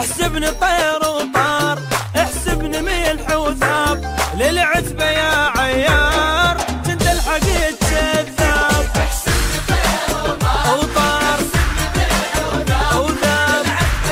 احسبني طير وطار، احسبني ملح وذاب، للعتبة يا عيار كنت الحقيقة كذاب. احسبني طير وطار وذاب،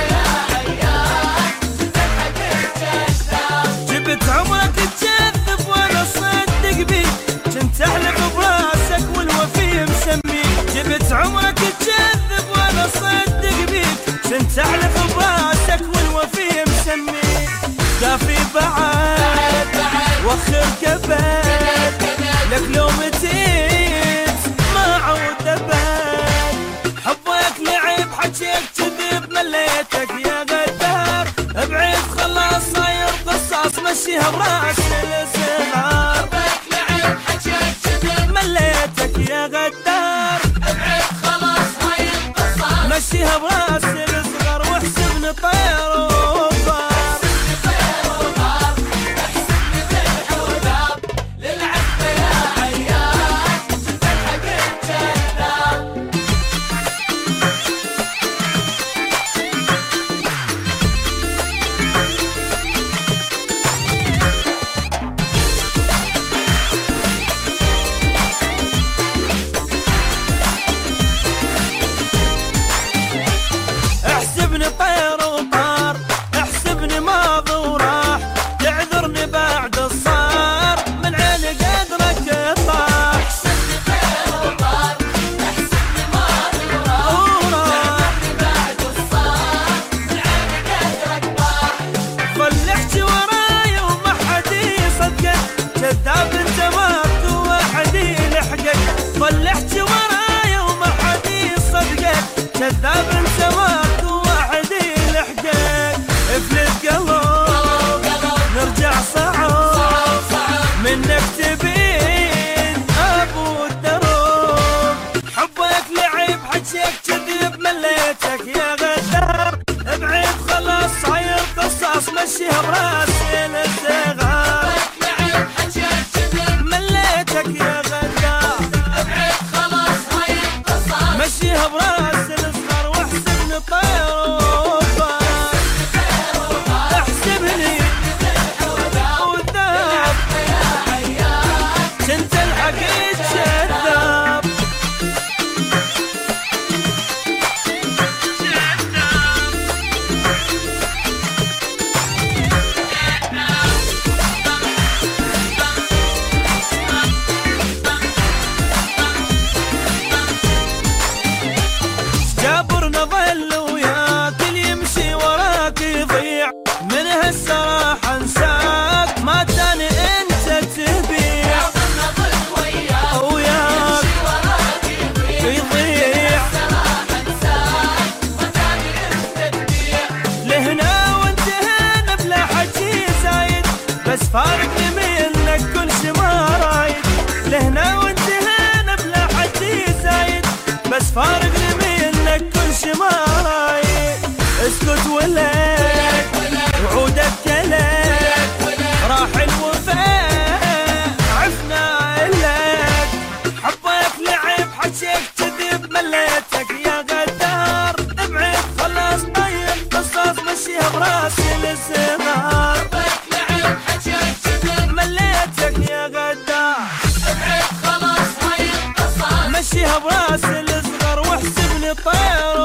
جبت عمرك تكذب وانا صدق بيك، كنت احلف براسك والوفي مسميك. جبت عمرك تكذب وانا صدق بيك، كنت احلف براسك والوفي مسميك. دافي بعد وخر كبد، لك لو متيت ما عود ابد. حبك لعب حكيك كذب مليتك يا غدار، ابعد خلاص صاير قصاص مشيها براس الصغار. حبك لعب حكيك كذب مليتك يا غدار، ابعد خلاص صاير قصاص مشيها براس الصغار. واحسبني طير وطار، احسبني طير وطار، احسبني ماضي وراح، تعذرني بعد الصار من عين قدرك طاح. احسبني طير وطار، احسبني ماضي وراح، تعذرني بعد الصار من عين قدرك طاح. ظل احكي وراي وما حد يصدقك، كذاب انت ما بقوى حد يلحقك. ظل احكي وراي وما حد يصدقك، كذاب انت ما بقوى حد يلحقك. افلت قلب نرجع صعب، منك تبين ابو الدروب. حبك لعب حكيك كذب مليتك يا غدار، ابعد خلاص صاير قصاص مشيها براس الصغار. حبك لعب حكيك كذب مليتك يا غدار، ابعد خلاص صاير قصاص مشيها براس الصغار. واحسبني طير وطار، احسبني وذاب، كنت الحقيقة كذاب. جابرنا ظل وياك، اللي يمشي وراك يضيع، من هالسراحة انساك ما تاني انت تبيع. وياك يضيع، لهنا وانت هنا بلا حكي زايد، بس فارقني منك كل شي ما رايد. لهنا وانت هنا بلا حكي زايد، بس فارقني منك كل شي ما رايد. اسكت ولك وعودك كلك، راح الوفاء عفنا لك. حبك لعب حكيك كذب مليتك يا غدار، ابعد خلاص طيب قصاص مشيها براس الصغار. حبك لعب حكيك كذب مليتك يا غدار، ابعد خلاص صاير قصاص مشيها براس الصغار. واحسبني طير